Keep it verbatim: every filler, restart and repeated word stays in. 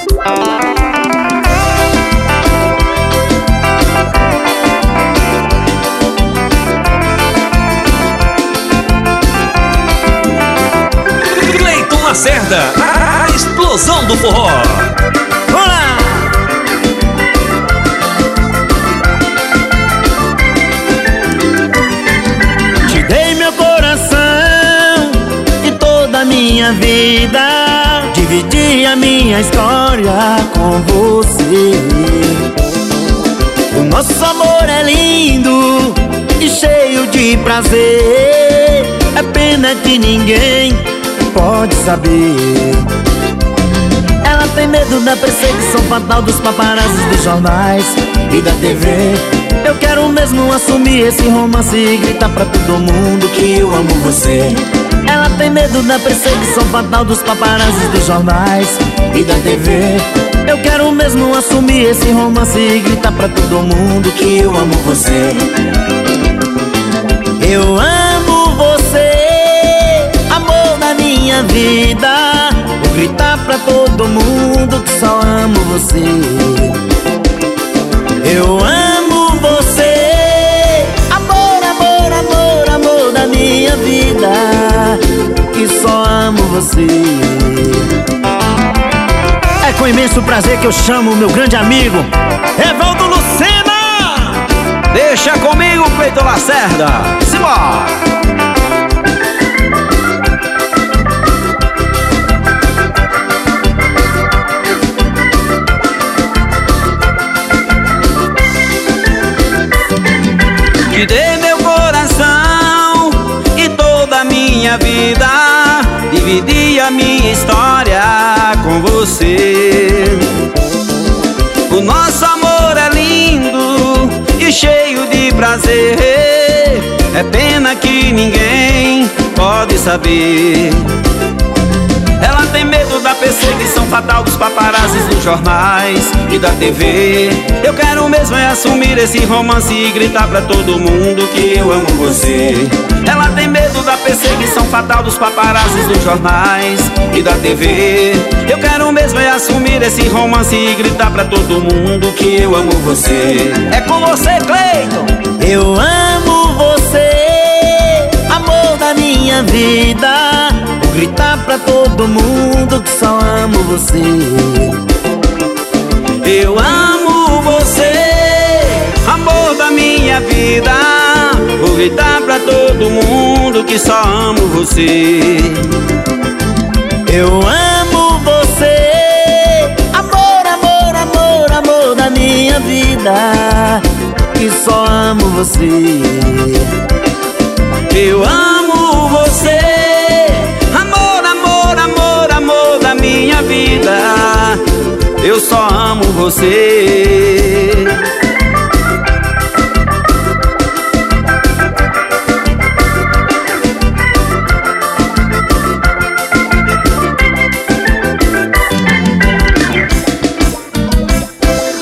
Cleiton Lacerda, a explosão do forró. Olá! Te dei meu coração e toda a minha vida, dividi a minha história com você. O nosso amor é lindo e cheio de prazer, é pena que ninguém pode saber. Ela tem medo da perseguição fatal dos paparazzis dos jornais e da T V. Eu quero mesmo assumir esse romance e gritar pra todo mundo que eu amo você. Ela tem medo da perseguição fatal dos paparazzis dos jornais e da T V. Eu quero mesmo assumir esse romance e gritar pra todo mundo que eu amo você. Eu amo você, amor da minha vida. Vou gritar pra todo mundo que só amo você. Eu amo você, amor, amor, amor, amor da minha vida, que só amo você. É com imenso prazer que eu chamo o meu grande amigo Evaldo Lucena. Deixa comigo, Cleiton Lacerda. Simbora! Te dei meu coração e toda a minha vida, dividi a minha história com você. O nosso amor é lindo e cheio de prazer, é pena que ninguém pode saber. Ela tem medo da perseguição fatal dos paparazzis dos jornais e da T V. Eu quero mesmo é assumir esse romance e gritar pra todo mundo que eu amo você. Ela tem medo da perseguição fatal dos paparazzis dos jornais e da T V. Eu quero mesmo é assumir esse romance e gritar pra todo mundo que eu amo você. É com você, Cleiton! Eu amo você, amor da minha vida. Vou gritar pra todo mundo que só amo você. Eu amo você, amor da minha vida. Vou gritar pra todo mundo que só amo você. Eu amo você, amor, amor, amor, amor da minha vida, que só amo você. Eu amo você, amor, amor, amor, amor da minha vida. Eu só amo você.